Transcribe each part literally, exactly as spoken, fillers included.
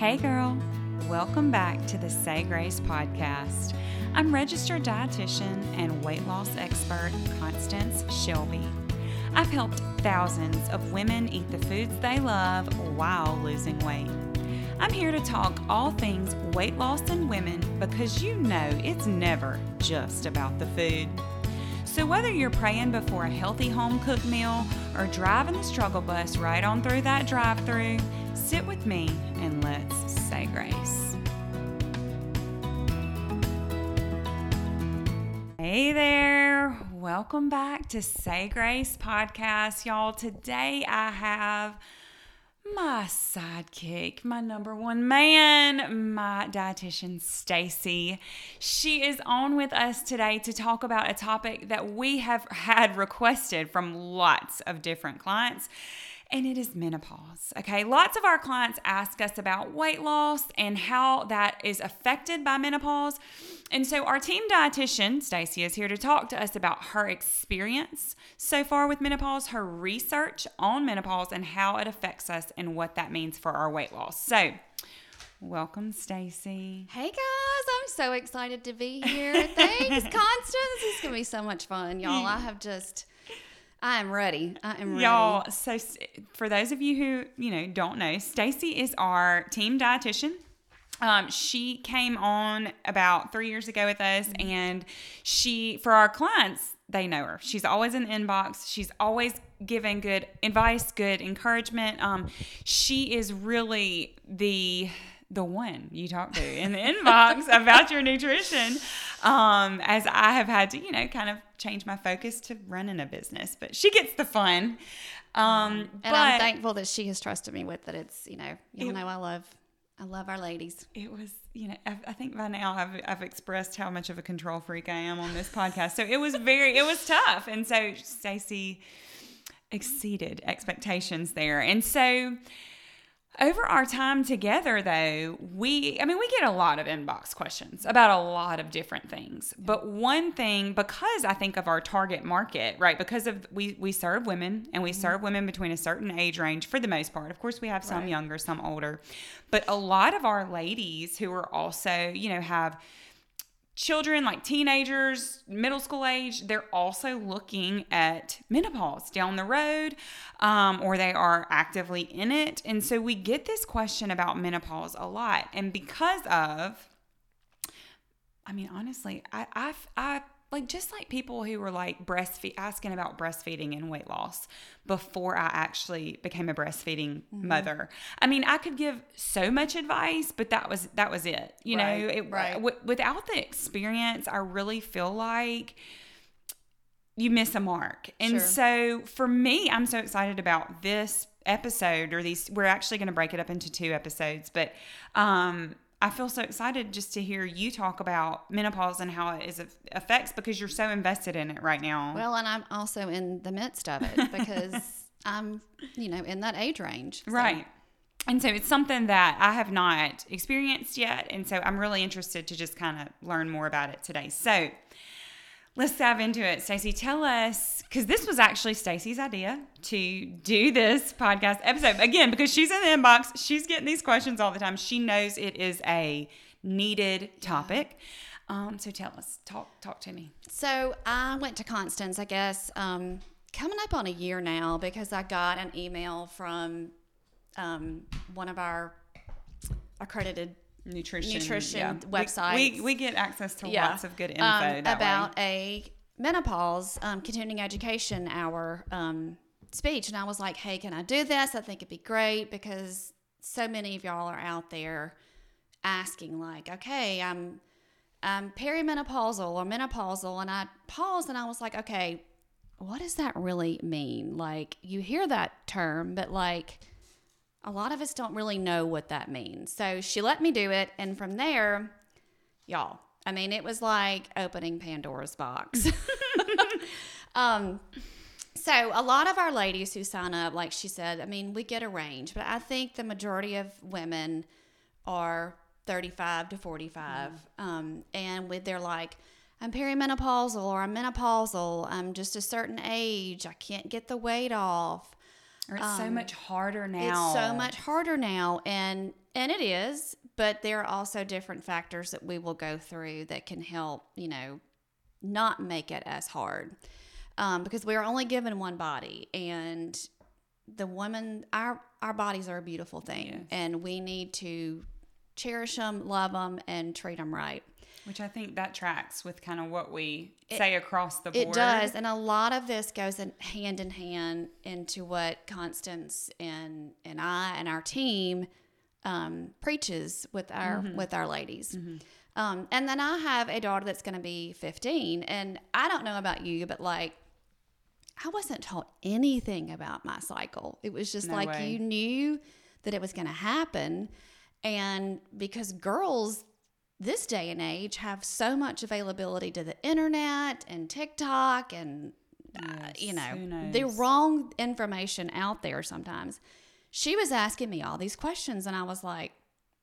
Hey girl, welcome back to the Say Grace podcast. I'm registered dietitian and weight loss expert Constance Shelby. I've helped thousands of women eat the foods they love while losing weight. I'm here to talk all things weight loss in women because you know it's never just about the food. So whether you're praying before a healthy home-cooked meal or driving the struggle bus right on through that drive-thru, sit with me and let's say grace. Hey there, welcome back to Say Grace podcast, y'all. Today I have my sidekick, my number one man, my dietitian, Stacy. She is on with us today to talk about a topic that we have had requested from lots of different clients, and it is menopause. Okay, lots of our clients ask us about weight loss and how that is affected by menopause. And so our team dietitian, Stacy, is here to talk to us about her experience so far with menopause, her research on menopause, and how it affects us and what that means for our weight loss. So, welcome, Stacy. Hey guys, I'm so excited to be here. Thanks, Constance. This is going to be so much fun, y'all. I have just... I am ready. I am ready. Y'all, so for those of you who, you know, don't know, Stacy is our team dietitian. Um, she came on about three years ago with us, and she, for our clients, they know her. She's always in the inbox. She's always giving good advice, good encouragement. Um, she is really the... the one you talk to in the inbox about your nutrition, um, as I have had to, you know, kind of change my focus to running a business, but she gets the fun. Um, and but I'm thankful that she has trusted me with it. It's, you know, you it, know, I love, I love our ladies. It was, you know, I, I think by now I've, I've expressed how much of a control freak I am on this podcast. So it was very, it was tough. And so Stacy exceeded expectations there. And so over our time together, though, we, I mean, we get a lot of inbox questions about a lot of different things. But one thing, because I think of our target market, right, because of we, we serve women, and we serve women between a certain age range for the most part. Of course, we have some Right. younger, some older. But a lot of our ladies who are also, you know, have children, like teenagers, middle school age, they're also looking at menopause down the road, um, or they are actively in it. And so we get this question about menopause a lot. And because of, I mean, honestly, I, I, I like, just like people who were like breastfeed, asking about breastfeeding and weight loss before I actually became a breastfeeding mm-hmm. mother. I mean, I could give so much advice, but that was, that was it. You right, know, it, right. w- without the experience, I really feel like you miss a mark. And Sure. so for me, I'm so excited about this episode, or these, we're actually going to break it up into two episodes, but, um, I feel so excited just to hear you talk about menopause and how it is affects, because you're so invested in it right now. Well, and I'm also in the midst of it because I'm, you know, in that age range. So. Right. And so it's something that I have not experienced yet. And so I'm really interested to just kind of learn more about it today. So let's dive into it. Stacy, tell us, because this was actually Stacy's idea to do this podcast episode. Again, because she's in the inbox, she's getting these questions all the time. She knows it is a needed topic. Um, so tell us, talk talk to me. So I went to Constance, I guess, um, coming up on a year now, because I got an email from um, one of our accredited nutrition, nutrition yeah. websites. We, we we get access to yeah. lots of good info um, that about way. a menopause um, continuing education hour um, speech, and I was like, "Hey, can I do this? I think it'd be great because so many of y'all are out there asking, like, okay, I'm I'm perimenopausal or menopausal," and I paused and I was like, "Okay, what does that really mean? Like, you hear that term, but like." A lot of us don't really know what that means. So she let me do it. And from there, y'all, I mean, it was like opening Pandora's box. um, so a lot of our ladies who sign up, like she said, I mean, we get a range. But I think the majority of women are thirty-five to forty-five. Mm. Um, and with they're like, I'm perimenopausal or I'm menopausal. I'm just a certain age. I can't get the weight off. Or it's um, so much harder now. It's so much harder now, and and it is, but there are also different factors that we will go through that can help, you know, not make it as hard. Um, because we are only given one body, and the woman, our our bodies are a beautiful thing, yes. and we need to cherish them, love them, and treat them right. Which I think that tracks with kind of what we it, say across the board. It does, and a lot of this goes in hand in hand into what Constance and and I and our team um, preaches with our mm-hmm. with our ladies. Mm-hmm. Um, and then I have a daughter that's going to be fifteen, and I don't know about you, but like I wasn't taught anything about my cycle. It was just no like way. You knew that it was going to happen, and because girls this day and age have so much availability to the internet and TikTok and, uh, yes, you know, the wrong information out there sometimes. She was asking me all these questions, and I was like,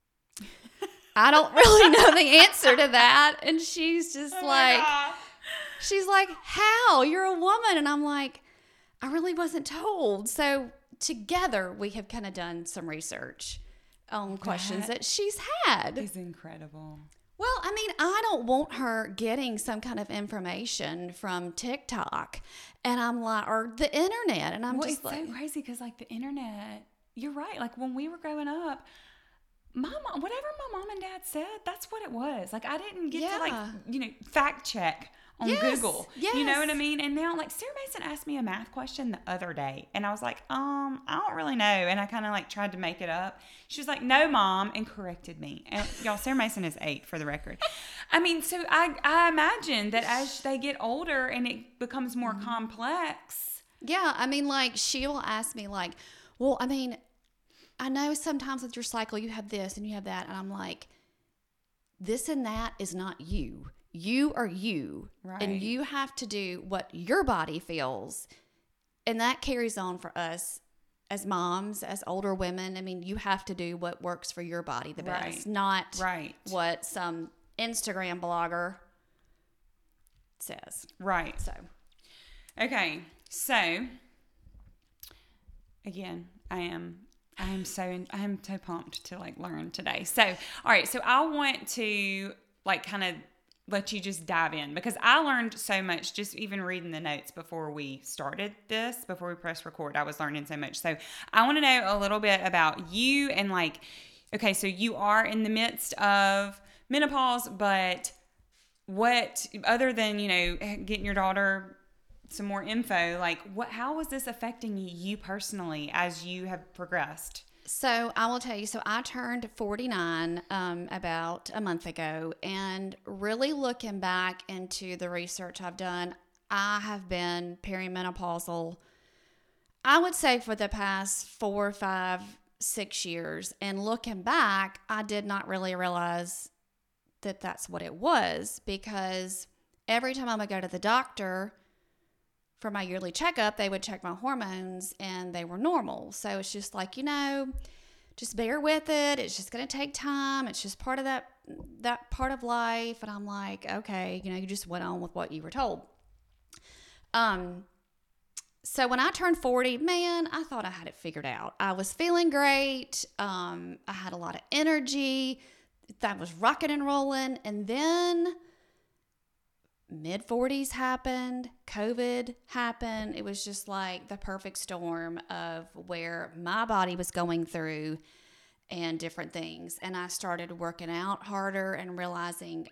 I don't really know the answer to that. And she's just oh like, she's like, how? You're a woman. And I'm like, I really wasn't told. So together we have kind of done some research on questions that, that she's had. Is incredible. Well, I mean, I don't want her getting some kind of information from TikTok, and I'm like, or the internet, and I'm well, just it's like, so crazy because like the internet, you're right. Like when we were growing up, my mom, whatever my mom and dad said, that's what it was. Like I didn't get yeah. to like you know fact check on yes, Google. Yes. You know what I mean? And now like Sarah Mason asked me a math question the other day, and I was like, um, I don't really know. And I kind of like tried to make it up. She was like, no, Mom, and corrected me. And y'all, Sarah Mason is eight for the record. I mean, so I, I imagine that as they get older and it becomes more mm-hmm. complex. Yeah. I mean, like she'll ask me like, well, I mean, I know sometimes with your cycle, you have this and you have that. And I'm like, this and that is not you. You are you, right. and you have to do what your body feels. And that carries on for us as moms, as older women. I mean, you have to do what works for your body the best, right. not right. what some Instagram blogger says. Right. So, okay. So, again, I am... I am so I am so pumped to like learn today. So, all right. So I want to like kind of let you just dive in because I learned so much just even reading the notes before we started this, before we press record. I was learning so much. So I want to know a little bit about you and like, okay, so you are in the midst of menopause, but what other than, you know, getting your daughter some more info, like what, how was this affecting you personally as you have progressed? So I will tell you, so I turned forty-nine um, about a month ago, and really looking back into the research I've done, I have been perimenopausal, I would say for the past four, five, six years. And looking back, I did not really realize that that's what it was, because every time I would go to the doctor for my yearly checkup, they would check my hormones and they were normal. So it's just like, you know, just bear with it. It's just going to take time. It's just part of that, that part of life. And I'm like, okay, you know, you just went on with what you were told. Um, so when I turned forty, man, I thought I had it figured out. I was feeling great. Um, I had a lot of energy. I was rocking and rolling. And then mid forties happened, COVID happened. It was just like the perfect storm of where my body was going through and different things. And I started working out harder and realizing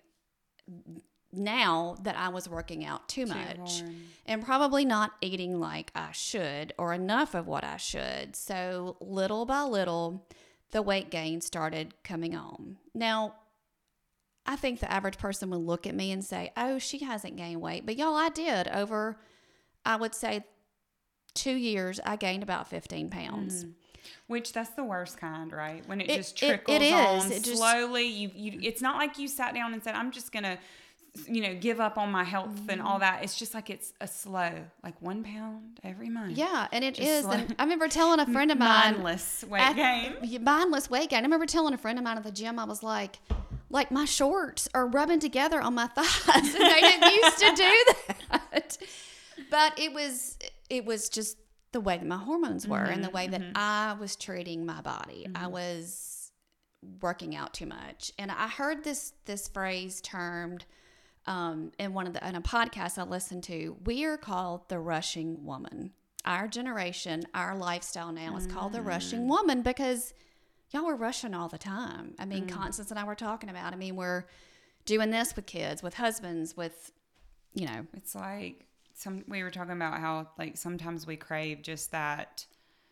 now that I was working out too much and probably not eating like I should or enough of what I should. So little by little, the weight gain started coming on. Now, I think the average person would look at me and say, oh, she hasn't gained weight. But y'all, I did. Over, I would say, two years, I gained about fifteen pounds. Mm-hmm. Which, that's the worst kind, right? When it, it just trickles it, it on it just, slowly. You, you, it's not like you sat down and said, I'm just going to, you know, give up on my health mm-hmm. and all that. It's just like it's a slow, like one pound every month. Yeah, and it just is. Slow. And I remember telling a friend of mine. Mindless weight at, gain. Mindless weight gain. I remember telling a friend of mine at the gym, I was like, like my shorts are rubbing together on my thighs, and they didn't used to do that. But it was, it was just the way that my hormones were Mm-hmm, and the way that mm-hmm. I was treating my body. Mm-hmm. I was working out too much. And I heard this this phrase termed um, in one of the in a podcast I listened to. We are called the rushing woman. Our generation, our lifestyle now is called the rushing woman because y'all were rushing all the time. I mean, mm. Constance and I were talking about, I mean, we're doing this with kids, with husbands, with, you know. It's like, some we were talking about how, like, sometimes we crave just that,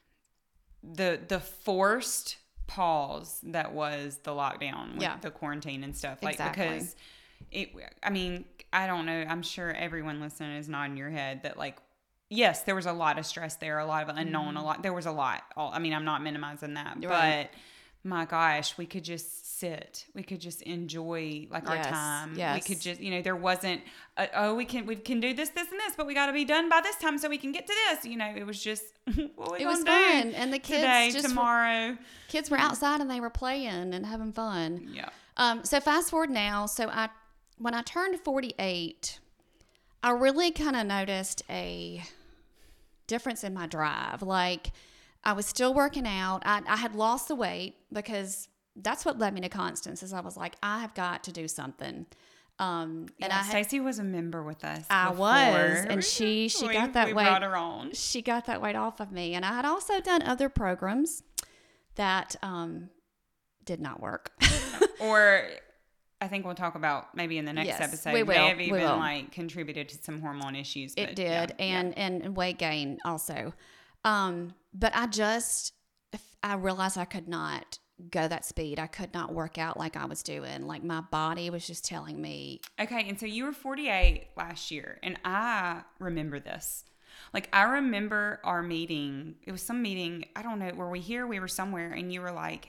the the forced pause that was the lockdown with yeah. the quarantine and stuff. Like, exactly. because, it. I mean, I don't know. I'm sure everyone listening is nodding your head that, like, yes, there was a lot of stress there, a lot of unknown, mm. a lot. There was a lot. I mean, I'm not minimizing that, You're but right. my gosh, we could just sit. We could just enjoy, like, yes. our time. Yes. We could just, you know, there wasn't, a, oh, we can we can do this, this, and this, but we got to be done by this time so we can get to this. You know, it was just, what we it was do fun, and the kids today, just tomorrow. Were, kids were outside and they were playing and having fun. Yeah. Um. So fast forward now. So I, when I turned forty-eight, I really kind of noticed a difference in my drive. Like, I was still working out. I, I had lost the weight because that's what led me to Constance. Is I was like, I have got to do something. Um, and yeah, I Stacey was a member with us. I before. was, and she she we, got that we weight. Brought her on. She got that weight off of me, and I had also done other programs that um, did not work. Or, I think we'll talk about maybe in the next yes, episode. We will. May have even we will. like contributed to some hormone issues. It but, did, yeah, and, yeah. and weight gain also. Um, but I just I realized I could not go that speed. I could not work out like I was doing. Like, my body was just telling me. Okay, and so you were forty-eight last year, and I remember this. Like, I remember our meeting. It was some meeting, I don't know, were we here? We were somewhere, and you were like,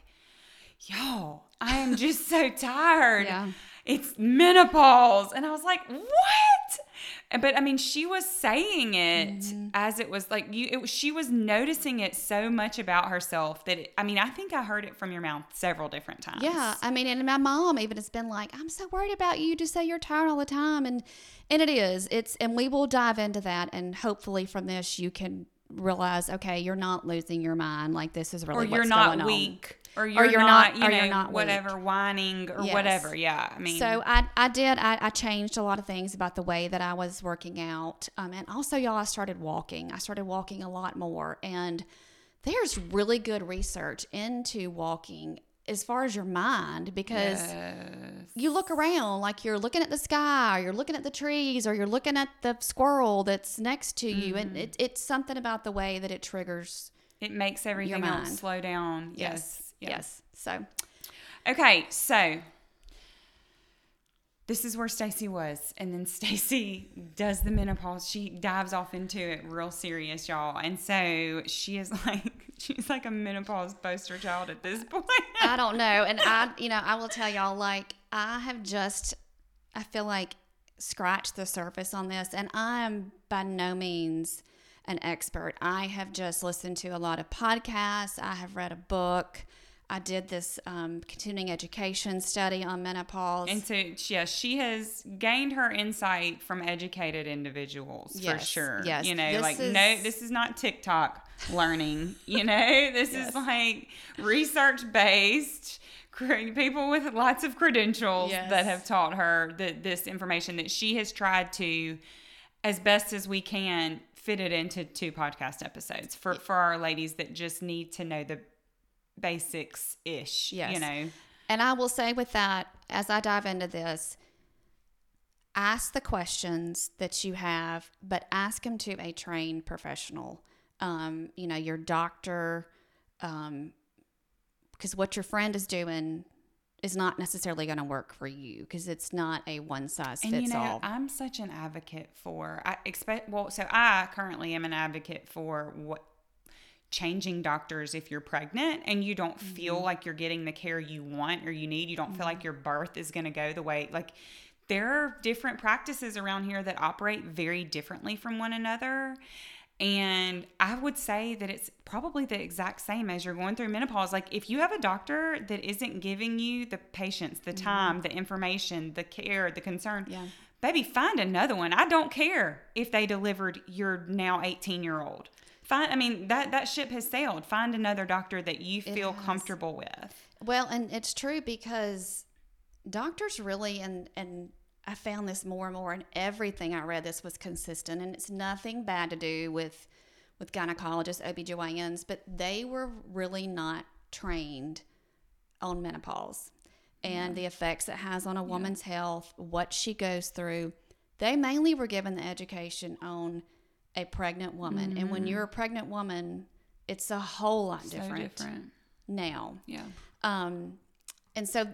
yo, I am just so tired. Yeah. It's menopause. And I was like, what? But I mean, she was saying it mm-hmm. as it was like, you. It, she was noticing it so much about herself that, it, I mean, I think I heard it from your mouth several different times. Yeah. I mean, and my mom even has been like, I'm so worried about you. Just say you're tired all the time. And, and it is. It's, and we will dive into that. And hopefully from this, you can realize, okay, you're not losing your mind. Like, this is really or you're what's not going weak. On. Or you're, or you're not, not, you or know, you're not whatever, weak. whining or yes. whatever. Yeah, I mean. So I, I did, I, I changed a lot of things about the way that I was working out. Um, and also, y'all, I started walking. I started walking a lot more. And there's really good research into walking as far as your mind, because yes. you look around, like you're looking at the sky, or you're looking at the trees, or you're looking at the squirrel that's next to you. Mm-hmm. And it, it's something about the way that it triggers. It makes everything else slow down. Yes. Yes. yes. So. Okay. So this is where Stacey was. And then Stacey does the menopause. She dives off into it real serious, y'all. And so she is like, she's like a menopause poster child at this point. I don't know. And I, you know, I will tell y'all, like, I have just, I feel like scratched the surface on this. And I'm by no means an expert. I have just listened to a lot of podcasts. I have read a book. I did this um, continuing education study on menopause. And so, yeah, she has gained her insight from educated individuals, yes, for sure. Yes. You know, this like, is... no, this is not TikTok learning, you know, this yes. is like research-based, people with lots of credentials yes. that have taught her that this information that she has tried to, as best as we can, fit it into two podcast episodes for, for our ladies that just need to know the basics-ish, yes. you know. And I will say with that, as I dive into this, ask the questions that you have, but ask them to a trained professional. Um, you know, your doctor, um, because what your friend is doing is not necessarily going to work for you, because it's not a one size fits all. And you know, all. I'm such an advocate for, I expect, well, so I currently am an advocate for what changing doctors if you're pregnant and you don't mm-hmm. feel like you're getting the care you want or you need. You don't mm-hmm. feel like your birth is going to go the way, like, there are different practices around here that operate very differently from one another. And I would say that it's probably the exact same as you're going through menopause. Like, if you have a doctor that isn't giving you the patience, the time, mm-hmm. the information, the care, the concern, yeah. baby, find another one. I don't care if they delivered your now eighteen-year-old. find, I mean, that, that ship has sailed. Find another doctor that you feel has. comfortable with. Well, and it's true because doctors really, and, and I found this more and more in everything I read, this was consistent, and it's nothing bad to do with, with gynecologists, O B G Y Ns, but they were really not trained on menopause and yeah. the effects it has on a woman's yeah. health, what she goes through. They mainly were given the education on a pregnant woman. Mm-hmm. And when you're a pregnant woman, it's a whole lot so different, different now. Yeah. Um, and so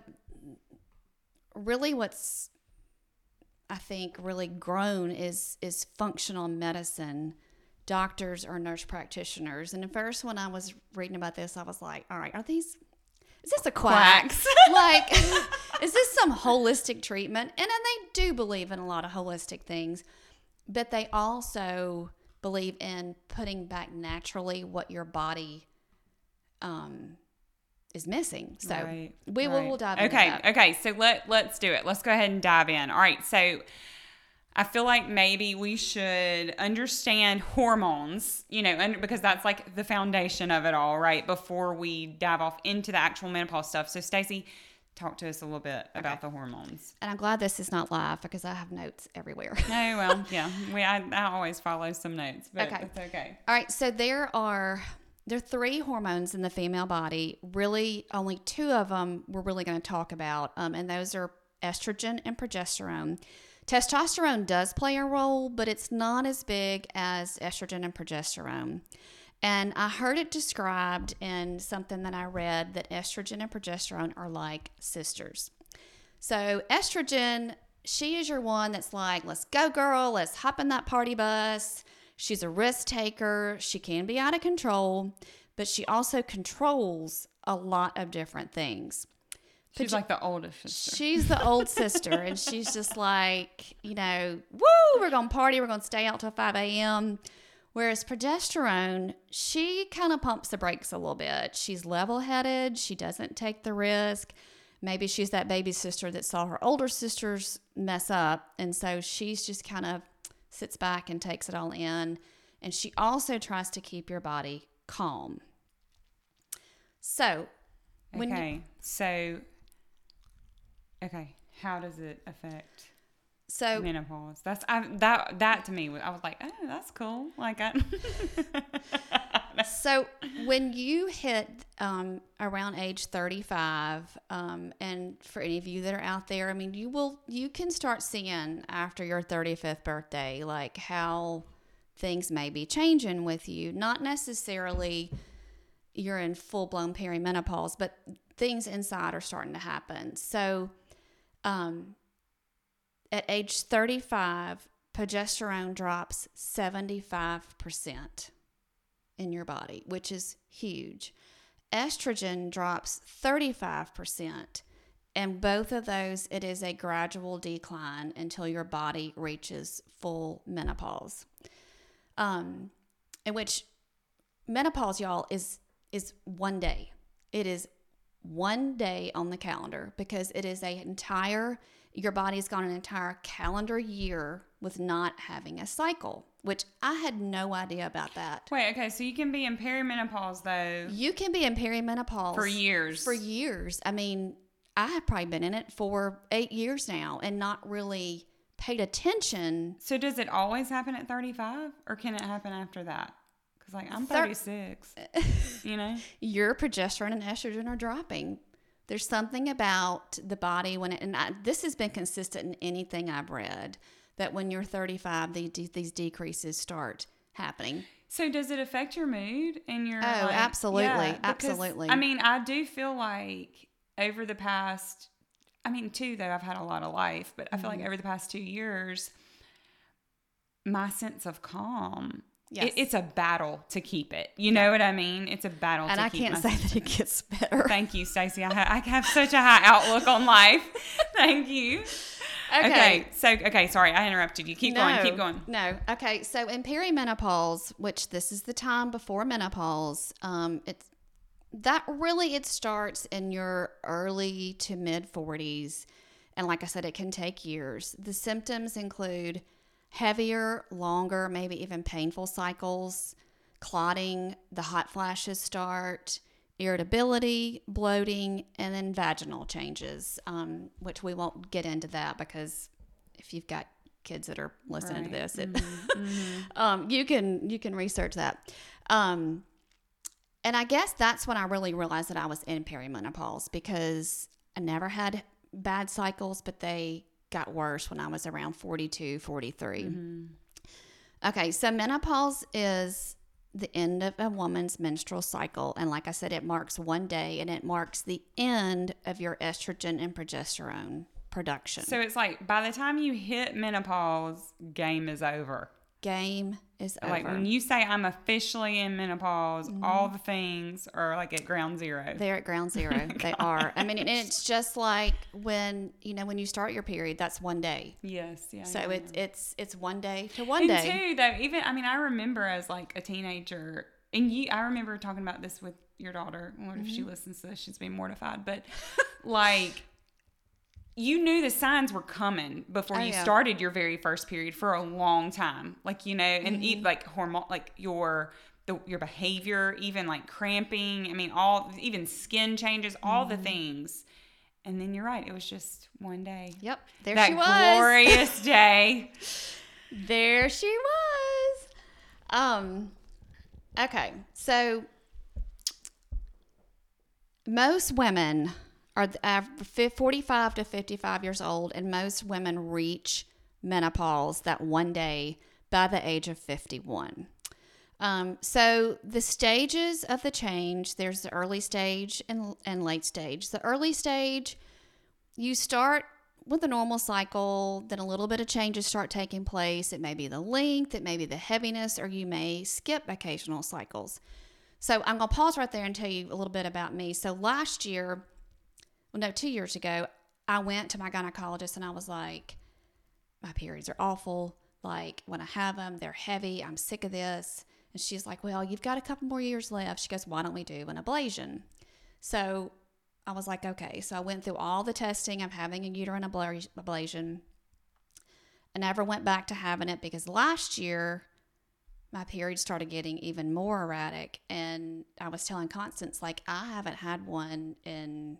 really what's, I think, really grown is, is functional medicine, doctors or nurse practitioners. And at first when I was reading about this, I was like, all right, are these, is this a quack? Quacks. Like, is this some holistic treatment? And, and they do believe in a lot of holistic things, but they also believe in putting back naturally what your body um, is missing. So right, we right. will we'll dive into okay, that. Okay, so let, let's do it. Let's go ahead and dive in. All right, so I feel like maybe we should understand hormones, you know, and because that's like the foundation of it all, right? Before we dive off into the actual menopause stuff. So, Stacey, talk to us a little bit about okay. the hormones. And I'm glad this is not live because I have notes everywhere. Oh, well, yeah. We I, I always follow some notes, but okay. it's okay. All right, so there are there are three hormones in the female body. Really, only two of them we're really going to talk about, um, and those are estrogen and progesterone. Testosterone does play a role, but it's not as big as estrogen and progesterone. And I heard it described in something that I read that estrogen and progesterone are like sisters. So estrogen, she is your one that's like, let's go, girl, let's hop in that party bus. She's a risk taker. She can be out of control, but she also controls a lot of different things. She's Proge- like the oldest sister. She's the old sister, and she's just like, you know, woo, we're going to party. We're going to stay out till five a.m., Whereas progesterone, she kind of pumps the brakes a little bit. She's level-headed. She doesn't take the risk. Maybe she's that baby sister that saw her older sisters mess up, and so she's just kind of sits back and takes it all in. And she also tries to keep your body calm. So, when okay, you, so, okay, how does it affect so menopause? That's I, that that to me, I was like, oh, that's cool. Like, I, so when you hit um, around age thirty-five, um, and for any of you that are out there, I mean, you will you can start seeing after your thirty-fifth birthday, like how things may be changing with you. Not necessarily you're in full-blown perimenopause, but things inside are starting to happen. So um, at age thirty-five, progesterone drops seventy-five percent in your body, which is huge. Estrogen drops thirty-five percent. And both of those, it is a gradual decline until your body reaches full menopause. Um, in which menopause, y'all, is is one day. It is one day on the calendar because it is a entire, your body's gone an entire calendar year with not having a cycle, which I had no idea about that. Wait, okay, so you can be in perimenopause though. You can be in perimenopause for years. For years. I mean, I have probably been in it for eight years now and not really paid attention. So does it always happen at thirty-five or can it happen after that? Because like I'm thirty-six, you know? Your progesterone and estrogen are dropping. There's something about the body when it, and I, this has been consistent in anything I've read, that when you're thirty-five, the, these decreases start happening. So does it affect your mood and your? Oh, like, absolutely, yeah, because, absolutely. I mean, I do feel like over the past, I mean, two though I've had a lot of life, but I feel mm-hmm. like over the past two years, my sense of calm. Yes. It, it's a battle to keep it. You know yeah. what I mean? It's a battle and to I keep can't my say that it gets better. Thank you, Stacey. I, ha- I have such a high outlook on life. Thank you. Okay. okay. So, okay. Sorry, I interrupted you. Keep no, going. Keep going. No. Okay. So in perimenopause, which this is the time before menopause, um, it's that really it starts in your early to mid forties. And like I said, it can take years. The symptoms include heavier, longer, maybe even painful cycles, clotting, the hot flashes start, irritability, bloating, and then vaginal changes, um, which we won't get into that because if you've got kids that are listening Right. to this, it, Mm-hmm. Mm-hmm. um, you can you can research that. Um, and I guess that's when I really realized that I was in perimenopause, because I never had bad cycles, but they got worse when I was around forty-two, forty-three. Mm-hmm. Okay, so menopause is the end of a woman's menstrual cycle. And like I said, it marks one day, and it marks the end of your estrogen and progesterone production. So it's like by the time you hit menopause, game is over. Game is over. Like when you say I'm officially in menopause, Mm-hmm. all the things are like at ground zero. They're at ground zero. They are. I mean, and it's just like when, you know, when you start your period, that's one day. Yes, yeah. So yeah, it's yeah. it's it's one day to one and day. too though, even I mean, I remember as like a teenager, and you, I remember talking about this with your daughter. Lord, if Mm-hmm. she listens to this, she's being mortified. But like, you knew the signs were coming before Oh, you yeah. started your very first period for a long time. Like, you know, and Mm-hmm. e- like hormone, like your the, your behavior, even like cramping. I mean, all even skin changes, all Mm-hmm. the things. And then you're right, it was just one day. Yep. There that she was. glorious day. There she was. Um, okay, so most women are the av- fif- forty-five to fifty-five years old, and most women reach menopause that one day by the age of fifty-one. Um, so the stages of the change, there's the early stage and, and late stage. The early stage, you start with a normal cycle, then a little bit of changes start taking place. It may be the length, it may be the heaviness, or you may skip occasional cycles. So I'm going to pause right there and tell you a little bit about me. So last year, well, no, two years ago, I went to my gynecologist and I was like, my periods are awful. Like when I have them, they're heavy. I'm sick of this. And she's like, well, you've got a couple more years left. She goes, why don't we do an ablation? So I was like, okay. So I went through all the testing. I'm having a uterine abla- ablation. I never went back to having it because last year my period started getting even more erratic. And I was telling Constance, like, I haven't had one in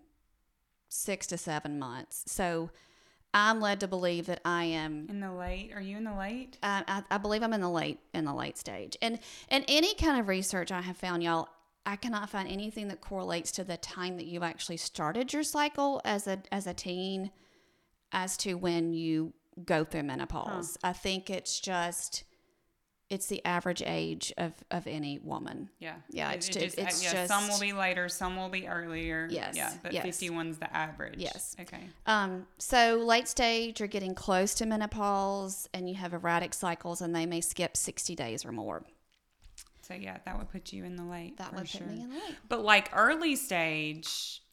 six to seven months. So I'm led to believe that I am In the late, are you in the late? I, I, I believe I'm in the late in the late stage. And and any kind of research I have found, y'all, I cannot find anything that correlates to the time that you actually started your cycle as a as a teen as to when you go through menopause. Huh. I think it's just it's the average age of, of any woman. Yeah. Yeah, it's, it, just, it it's yeah, just some will be later, some will be earlier. Yes, Yeah, but yes. fifty-one's the average. Yes. Okay. Um, so late stage, you're getting close to menopause and you have erratic cycles and they may skip sixty days or more. So yeah, that would put you in the late. That for would sure. put me in the late. But like early stage,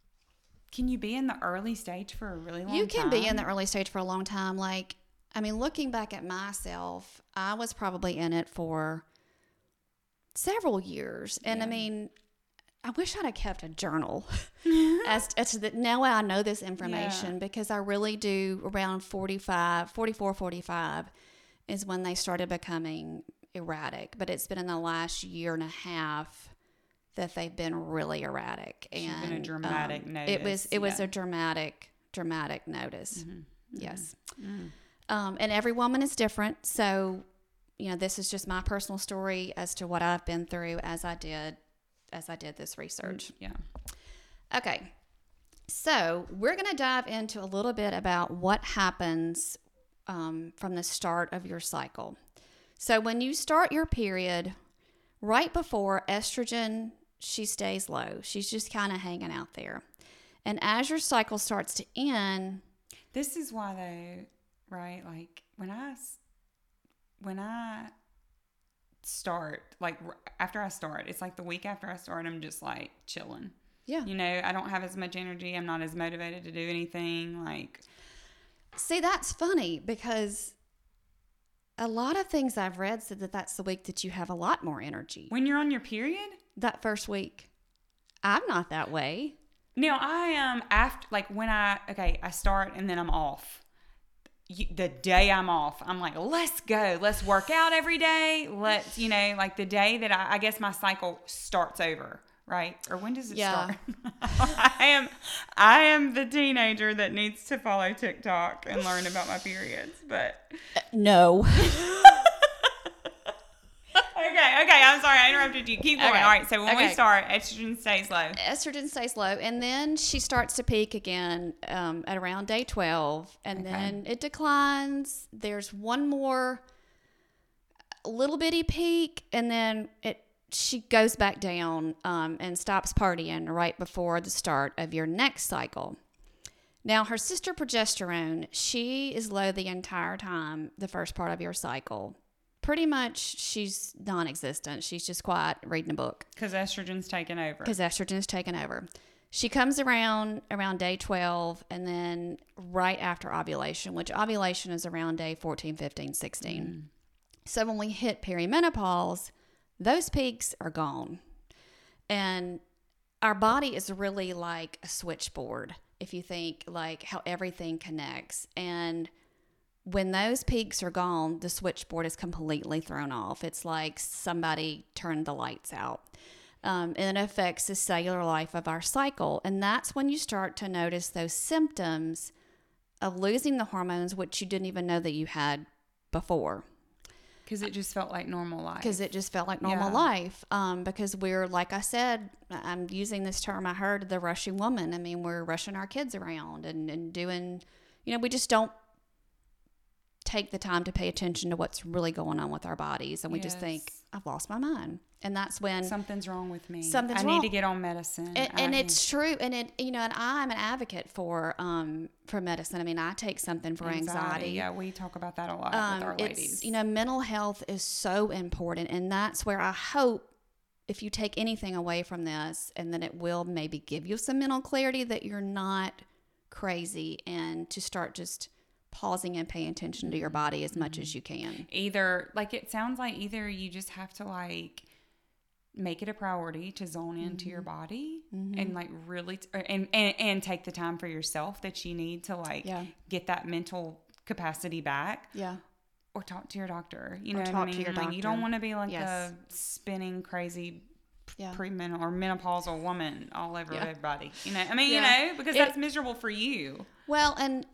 can you be in the early stage for a really long time? You can be in the early stage for a long time. Like, I mean, looking back at myself, I was probably in it for several years. And Yeah. I mean, I wish I'd have kept a journal as, as to that. Now I know this information Yeah. because I really do around forty-five, forty-four, forty-five is when they started becoming erratic. But it's been in the last year and a half that they've been really erratic. It's And been a dramatic um, notice. It was, it was yeah. a dramatic, dramatic notice. Mm-hmm. Yes. Mm. Um, and every woman is different. So, you know, this is just my personal story as to what I've been through as I did, as I did this research. Yeah. Okay. So we're going to dive into a little bit about what happens um, from the start of your cycle. So when you start your period, right before estrogen, she stays low. She's just kind of hanging out there. And as your cycle starts to end, This is why though, right? Like when I, s- when I start, like r- after I start, it's like the week after I start, I'm just like chilling. yeah. You know, I don't have as much energy. I'm not as motivated to do anything. Like, See, that's funny because a lot of things I've read said that that's the week that you have a lot more energy. when you're on your period, That first week. I'm not that way. now I am after, like when I, okay, I start and then I'm off. you, the day I'm off, I'm like, let's go. Let's work out every day. Let's, you know, like the day that I, I guess my cycle starts over, right? Or when does it Yeah. start? I am I am the teenager that needs to follow TikTok and learn about my periods. But No. Okay, okay, I'm sorry, I interrupted you. Keep going. Okay. All right, so when Okay. we start, estrogen stays low. Estrogen stays low, and then she starts to peak again um, at around day twelve, and Okay. then it declines. There's one more little bitty peak, and then it she goes back down um, and stops partying right before the start of your next cycle. Now, her sister progesterone, she is low the entire time, the first part of your cycle. Pretty much, she's non-existent. She's just quiet, reading a book. Because estrogen's taken over. Because estrogen's taken over. She comes around around day twelve, and then right after ovulation, which ovulation is around day fourteen, fifteen, sixteen. Mm. So when we hit perimenopause, those peaks are gone. And our body is really like a switchboard, if you think like how everything connects. And when those peaks are gone, the switchboard is completely thrown off. It's like somebody turned the lights out. Um, and it affects the cellular life of our cycle. And that's when you start to notice those symptoms of losing the hormones, which you didn't even know that you had before. Because it just felt like normal life. Because it just felt like normal Yeah. life. Um, because we're, like I said, I'm using this term I heard, the rushing woman. I mean, we're rushing our kids around and, and doing, you know, we just don't take the time to pay attention to what's really going on with our bodies. And we just think, Yes. I've lost my mind. And that's when Something's wrong with me. Something's I wrong. need to get on medicine. And, I and need- it's true, and it you know, and I'm an advocate for um for medicine. I mean, I take something for anxiety. Yeah, we talk about that a lot Um, with our it's ladies. you know, mental health is so important, and that's where I hope if you take anything away from this, and then it will maybe give you some mental clarity that you're not crazy, and to start just pausing and paying attention to your body as much as you can. Either, like, it sounds like either you just have to, like, make it a priority to zone into Mm-hmm. your body and, like, really, t- or, and, and, and take the time for yourself that you need to, like, Yeah. get that mental capacity back. Yeah. Or talk to your doctor. You Or know what I talk to mean? your Like, you don't doctor. want to be like Yes. a spinning, crazy Yeah. premenopause or menopausal woman all over Yeah. everybody. You know, I mean, Yeah. you know, because It- that's miserable for you. Well, and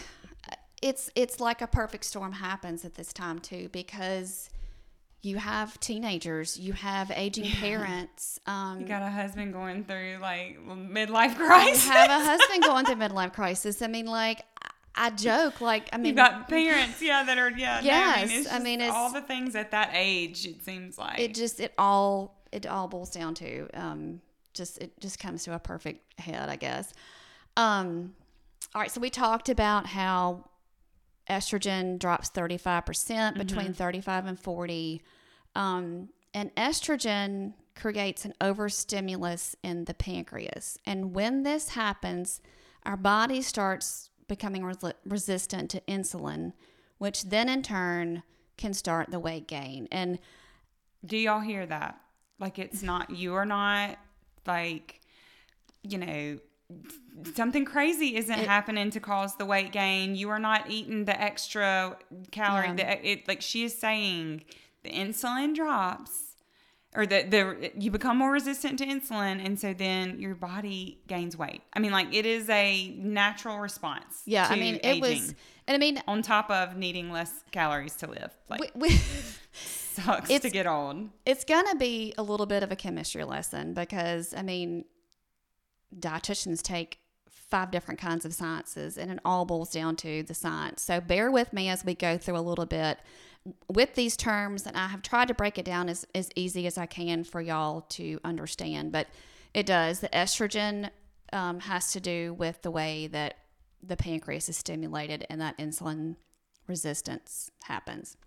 it's it's like a perfect storm happens at this time too, because you have teenagers, you have aging parents, um, You got a husband going through like midlife crisis. you have a husband going through midlife crisis. I mean, like I joke, like I mean, You got parents, yeah, that are yeah. no, I mean, Yes, it's I mean, just it's- all the things at that age. It seems like it just it all it all boils down to um, just it just comes to a perfect head, I guess. Um, all right, so we talked about how estrogen drops thirty-five percent between thirty-five and forty. Um, and estrogen creates an overstimulus in the pancreas. And when this happens, our body starts becoming resi- resistant to insulin, which then in turn can start the weight gain. And Do y'all hear that? Like, it's not, you are not like, you know, something crazy isn't It- happening to cause the weight gain. You are not eating the extra calorie. Yeah. The, it, like she is saying, the insulin drops, or the, the you become more resistant to insulin, and so then your body gains weight. I mean, like, it is a natural response. yeah, to I mean, it aging, was, and I mean, on top of needing less calories to live. Like, we, we sucks it's- to get old. it's going to be a little bit of a chemistry lesson because, I mean, dietitians take five different kinds of sciences and it all boils down to the science. So bear with me as we go through a little bit with these terms, and I have tried to break it down as, as easy as I can for y'all to understand, but it does. The estrogen um, has to do with the way that the pancreas is stimulated and that insulin resistance happens.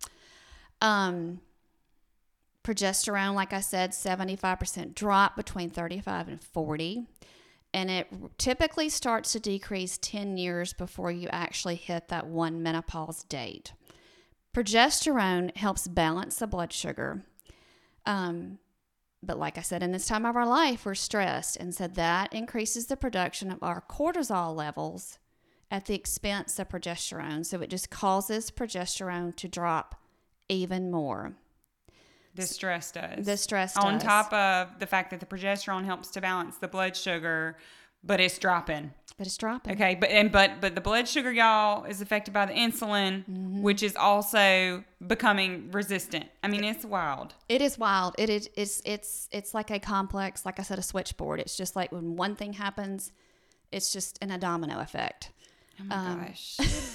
Um, progesterone, like I said, seventy-five percent drop between thirty-five and forty. And it typically starts to decrease ten years before you actually hit that one menopause date. Progesterone helps balance the blood sugar. Um, but like I said, in this time of our life, we're stressed. And so that increases the production of our cortisol levels. at the expense of progesterone. So it just causes progesterone to drop even more. The stress does. The stress On does. top of the fact that the progesterone helps to balance the blood sugar, but it's dropping. But it's dropping. Okay, but and but but the blood sugar, y'all, is affected by the insulin, mm-hmm. which is also becoming resistant. I mean, it's wild. It is wild. It is it's it's it's like a complex, like I said, a switchboard. It's just like when one thing happens, it's just in a domino effect. Oh my um, gosh.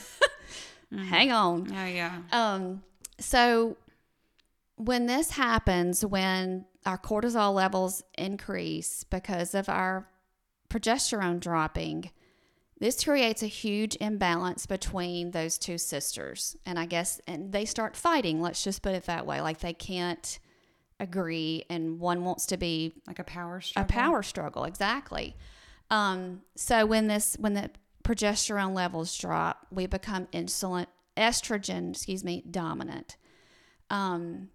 mm. Hang on. Oh yeah. Um. So when this happens, when our cortisol levels increase because of our progesterone dropping, this creates a huge imbalance between those two sisters. And I guess, and they start fighting, let's just put it that way. Like they can't agree, and one wants to be like a power struggle. A power struggle, exactly. Um, so when this, when the progesterone levels drop, we become insulin, estrogen, excuse me, dominant. Um,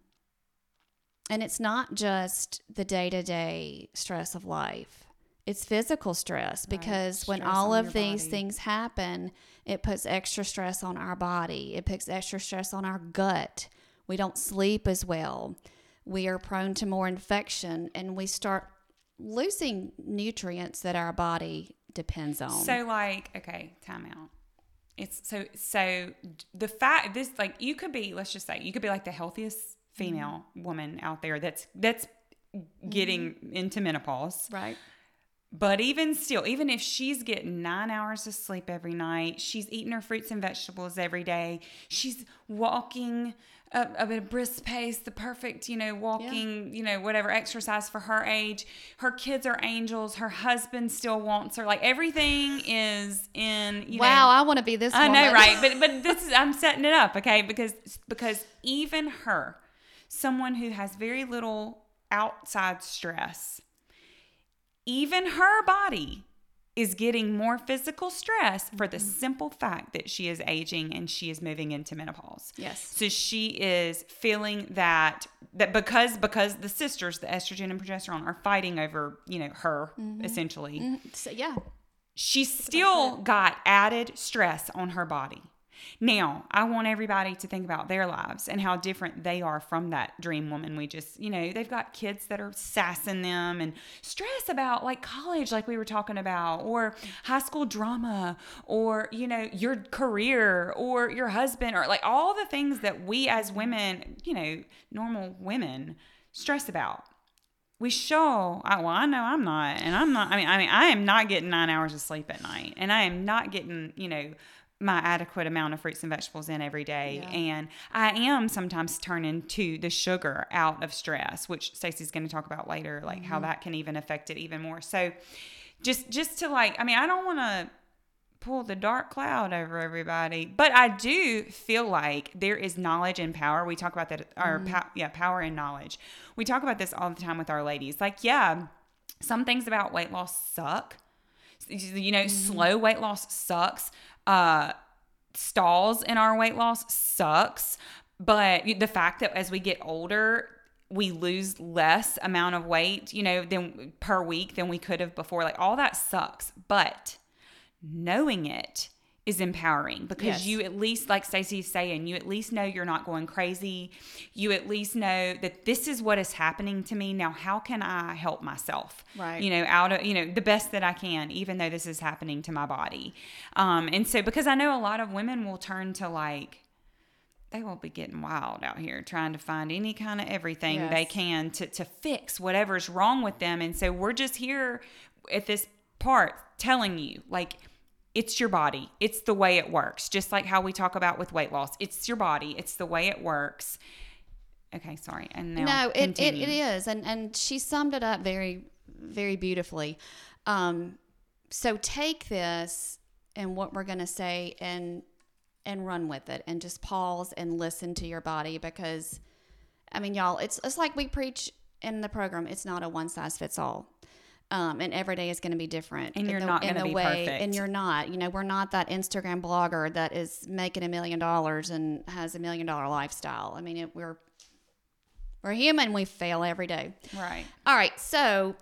and it's not just the day-to-day stress of life. It's physical stress, because right. when stress all of these body. things happen, it puts extra stress on our body. It puts extra stress on our gut. We don't sleep as well. We are prone to more infection, and we start losing nutrients that our body depends on. So like, okay, time out. It's so, so the fact this, like you could be, let's just say you could be like the healthiest female mm-hmm. woman out there that's, that's getting mm-hmm. into menopause. Right. But even still, even if she's getting nine hours of sleep every night, she's eating her fruits and vegetables every day, she's walking a, a bit of brisk pace, the perfect, you know, walking, yeah. you know, whatever exercise for her age. Her kids are angels. Her husband still wants her. Like everything is in, you wow, know. I want to be this I woman. know, right? But but this is, I'm setting it up, okay? Because because even her, someone who has very little outside stress, even her body is getting more physical stress for the simple fact that she is aging and she is moving into menopause. Yes. So she is feeling that that because because the sisters, the estrogen and progesterone, are fighting over, you know, her mm-hmm. essentially. Mm-hmm. So, yeah. She's still got added stress on her body. Now, I want everybody to think about their lives and how different they are from that dream woman. We just, you know, they've got kids that are sassing them and stress about like college, like we were talking about, or high school drama, or, you know, your career or your husband, or like all the things that we as women, you know, normal women stress about. We show, I, well, I know I'm not, and I'm not, I mean, I mean, I am not getting nine hours of sleep at night, and I am not getting, you know, my adequate amount of fruits and vegetables in every day. Yeah. And I am sometimes turning to the sugar out of stress, which Stacey's going to talk about later, like mm-hmm. how that can even affect it even more. So just, just to like, I mean, I don't want to pull the dark cloud over everybody, but I do feel like there is knowledge and power. We talk about that, our mm-hmm. pow- yeah, power and knowledge. We talk about this all the time with our ladies. Like, yeah, some things about weight loss suck. You know, mm-hmm. slow weight loss sucks. Uh, stalls in our weight loss sucks. But the fact that as we get older, we lose less amount of weight, you know, than per week than we could have before. Like all that sucks. But knowing it is empowering, because yes. you at least, like Stacey's saying, you at least know you're not going crazy. You at least know that this is what is happening to me. Now, how can I help myself? Right. You know, out of, you know, the best that I can, even though this is happening to my body. Um, and so, because I know a lot of women will turn to like, they will be getting wild out here trying to find any kind of everything yes. they can to, to fix whatever's wrong with them. And so we're just here at this part telling you, like, it's your body. It's the way it works. Just like how we talk about with weight loss. It's your body. It's the way it works. Okay, sorry. And now No, it, it, it is. And, and she summed it up very, very beautifully. Um, so take this and what we're going to say and and run with it, and just pause and listen to your body, because, I mean, y'all, it's it's like we preach in the program. It's not a one size fits all. Um, and every day is going to be different. And you're the, not going to be way, perfect. And you're not. You know, we're not that Instagram blogger that is making a million dollars and has a million dollar lifestyle. I mean, it, we're we're human. We fail every day. Right. All right. So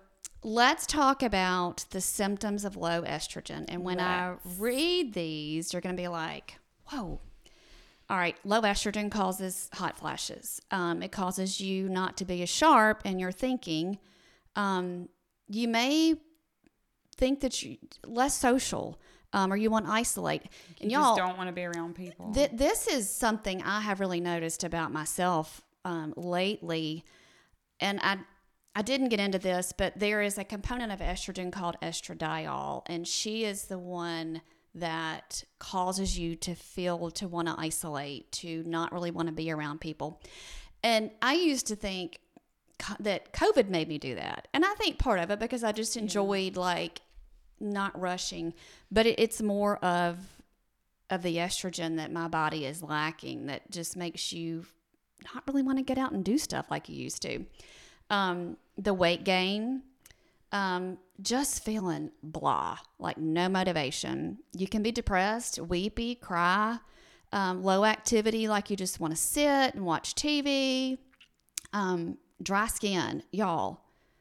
let's talk about the symptoms of low estrogen. And when Let's. I read these, you're going to be like, whoa. All right, low estrogen causes hot flashes. Um, it causes you not to be as sharp in your thinking. Um, you may think that you're less social, um, or you want to isolate. And You y'all just don't want to be around people. Th- this is something I have really noticed about myself um, lately, and I I didn't get into this, but there is a component of estrogen called estradiol, and she is the one that causes you to feel to want to isolate, to not really want to be around people. And I used to think co- that COVID made me do that, and I think part of it because I just enjoyed yeah. like not rushing, but it, it's more of of the estrogen that my body is lacking that just makes you not really want to get out and do stuff like you used to. Um, the weight gain, um, just feeling blah, like no motivation. You can be depressed, weepy, cry, um, low activity, like you just want to sit and watch T V. Um, dry skin, y'all.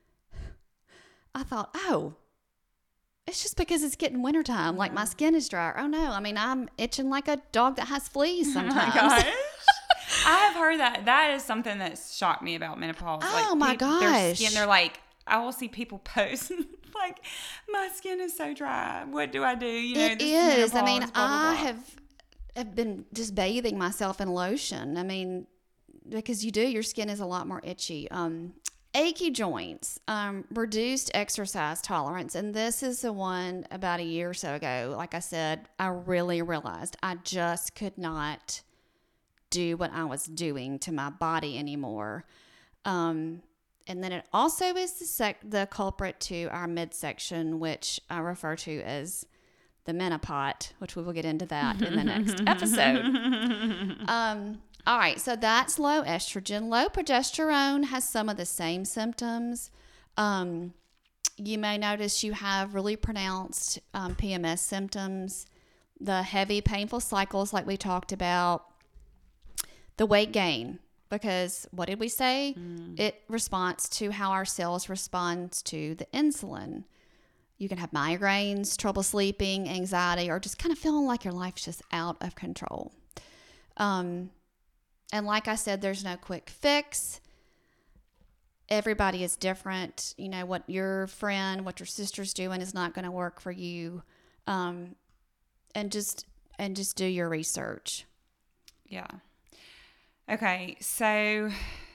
I thought, oh, it's just because it's getting wintertime. Like my skin is dry. Oh no, I mean, I'm itching like a dog that has fleas sometimes. Oh my gosh. I have heard that. That is something that's shocked me about menopause. Oh like, my pe- gosh. Their skin, they're like, I will see people post like, my skin is so dry. What do I do? You know, it this is. menopause, I mean, blah, blah, I blah. have have been just bathing myself in lotion. I mean, because you do, your skin is a lot more itchy. Um, achy joints, um, reduced exercise tolerance. And this is the one about a year or so ago. Like I said, I really realized I just could not do what I was doing to my body anymore. Um, and then it also is the sec- the culprit to our midsection, which I refer to as the menopot, which we will get into that in the next episode. Um, all right, so that's low estrogen. Low progesterone has some of the same symptoms. Um, you may notice you have really pronounced um, P M S symptoms, the heavy, painful cycles like we talked about, the weight gain, because what did we say? Mm. It responds to how our cells respond to the insulin. You can have migraines, trouble sleeping, anxiety, or just kind of feeling like your life's just out of control. Um, and like I said, there's no quick fix. Everybody is different. You know, what your friend, what your sister's doing is not going to work for you. Um, and just and just do your research. Yeah. Okay, so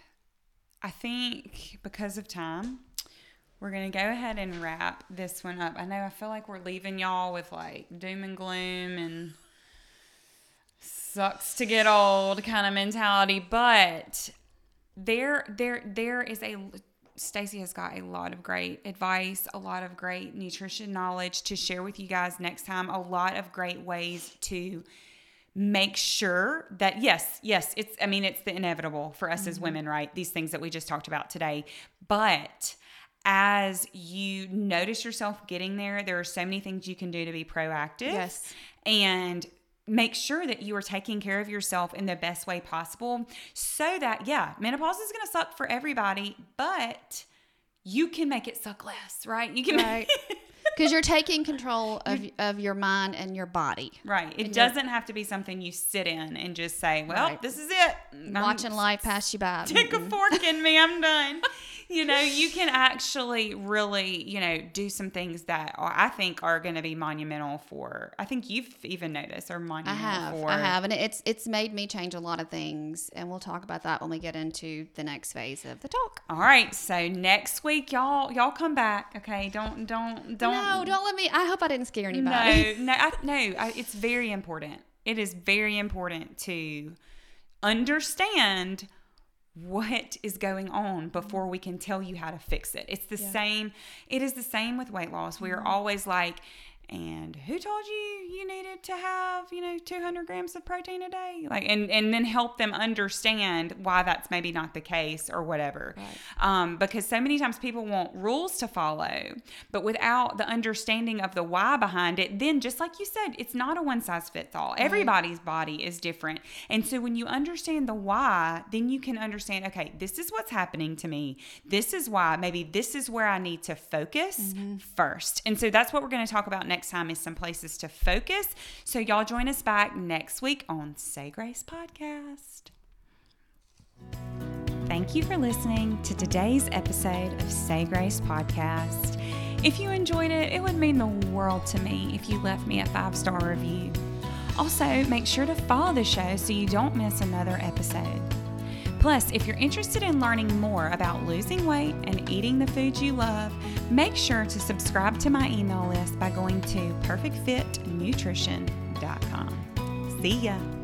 I think because of time, we're going to go ahead and wrap this one up. I know I feel like we're leaving y'all with like doom and gloom and sucks to get old kind of mentality, but there there there is a Stacey has got a lot of great advice, a lot of great nutrition knowledge to share with you guys next time, a lot of great ways to make sure that yes, yes, it's, I mean, it's the inevitable for us mm-hmm. as women, right? These things that we just talked about today. But as you notice yourself getting there, there are so many things you can do to be proactive. Yes. And make sure that you are taking care of yourself in the best way possible so that, yeah, menopause is going to suck for everybody, but you can make it suck less, right? You can right. Because you're taking control of of your mind and your body. Right. It and doesn't have to be something you sit in and just say, well, right. this is it. Watching I'm, life pass you by. Stick mm-hmm. a fork in me. I'm done. You know, you can actually really, you know, do some things that are, I think are going to be monumental for, I think you've even noticed are monumental I have, for. I have. And it's, it's made me change a lot of things. And we'll talk about that when we get into the next phase of the talk. All right. So next week, y'all, y'all come back. Okay. Don't, don't, don't. No, don't let me. I hope I didn't scare anybody. No, no, I, no. I, it's very important. It is very important to understand what is going on before we can tell you how to fix it. It's the yeah. same. It is the same with weight loss. We are always like, And who told you you needed to have, you know, two hundred grams of protein a day? Like, and, and then help them understand why that's maybe not the case or whatever. Right. Um, because so many times people want rules to follow, but without the understanding of the why behind it, then just like you said, it's not a one size fits all. Right. Everybody's body is different. And so when you understand the why, then you can understand, okay, this is what's happening to me. This is why. Maybe this is where I need to focus mm-hmm. first. And so that's what we're going to talk about next time, is some places to focus. So y'all join us back next week on Say Grace Podcast. Thank you for listening to today's episode of Say Grace Podcast. If you enjoyed it, it would mean the world to me if you left me a five-star review. Also, make sure to follow the show so you don't miss another episode. Plus, if you're interested in learning more about losing weight and eating the foods you love, make sure to subscribe to my email list by going to perfect fit nutrition dot com. See ya!